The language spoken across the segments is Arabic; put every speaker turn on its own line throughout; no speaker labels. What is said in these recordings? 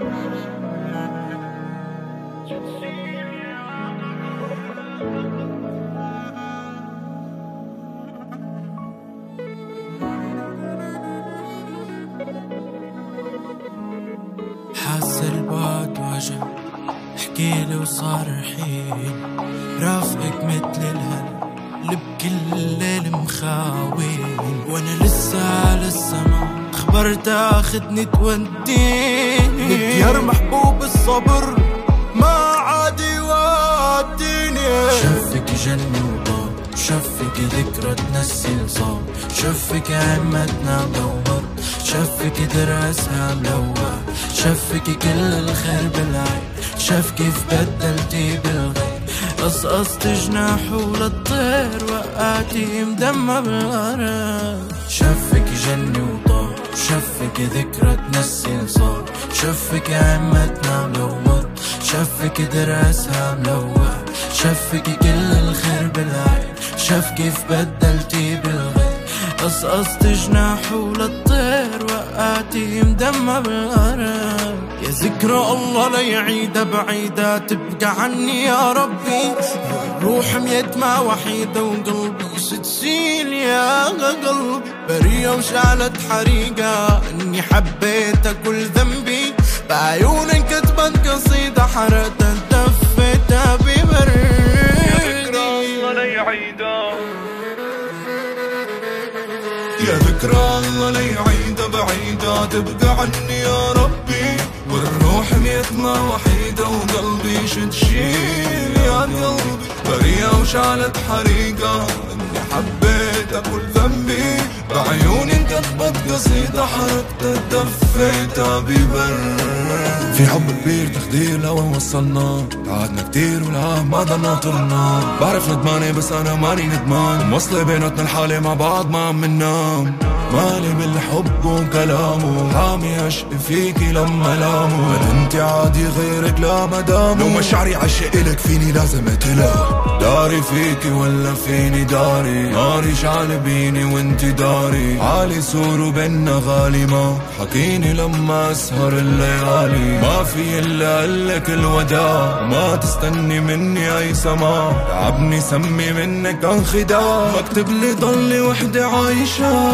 حاس البعد وجع، احكيلي وصار الحين رافقك مثل الهلا اللي بكل الليل مخاوين، وانا لسه على السما اخبار تاخدني توديني بديار محبوب الصبر ما عاد يوديني. شفك جنة وطار، شفك ذكرى تنسي الصار، شفك عمتنا مدور، شفك دراسها ملوع، شفك كل الخير بالعين، شاف كيف بدلتي بالغير، قصقصت جناحه للطير وقعتي مدمى بالغرام. شفك جنة وطار، شفك ذكرى تنسي الصار، شفك عمتنا ملوع، شفك دراسها ملوع، شفك كل الخير بالعين، شاف كيف بدلتي بالغير، قصقصت جناحه للطير وقعتي مدمى بالغرام. يا ذكرى الله لا يعيدها بعيدة تبقى عني يا ربي، الروح ميتمة وحيدة وقلبي ستسيل يا قلبي، برية وشعلت حريقة اني حبيتها كل ذنبي، بعيونك كتبت قصيدة حرقتها دفتها ببردي.
يا ذكرى الله لا يعيدها،
يا ذكرى الله لا يعيدها بعيدة تبقى عني يا ربي، والروح ميتنا وحيدة وقلبي شتشيل يا قلبي، برية وشعلت حريقة اني حبيتها كل ذنبي، بعيوني انكتبت قصيدة حرقتها دفيتها ببر. في حب كبير تخدير لوين وصلنا، قعدنا كتير والعام ما ضلنا طرنا، بعرف ندماني بس انا ماني ندمان، موصلة بيناتنا الحالة مع بعض ما عم ننام، مالي بالحب وكلامه، حامي اشق فيكي لما لامه، من انت عادي غيرك لا مدامه، لو مشاعري عشق الك فيني لازم اقتلها، داري فيكي ولا فيني داري، ناري شعل بيني وانت داري، عالي سور وبيننا غالي، ما حكيني لما اسهر الليالي، ما في الا قلك الوداع، ما تستني مني اي سماع، تعبني سمي منك انخداع، مكتب لي ضلي وحدي عايشة.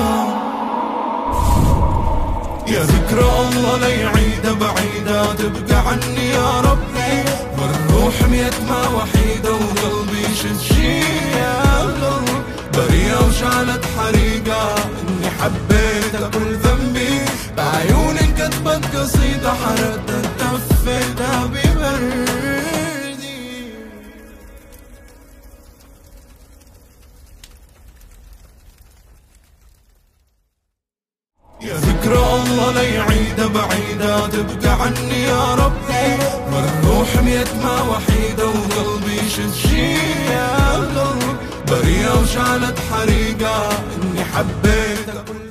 يا ذكرى الله لا يعيدها بعيدة تبقى عني يا ربي، والروح ميتمة وحيدة وقلبي شتشيل يا قلبي، برية وشعلت حريقة اني حبيتها كل ذنبي، بعيوني انكتبت قصيدة حرقتها دفيتها ببردي. يا ذكرى الله لا يعيدها بعيدة تبقى عني يا ربي، والروح ميتمة وحيدة وقلبي شتشيل يا قلبي، برية وشعلت حريقة اني حبيتها.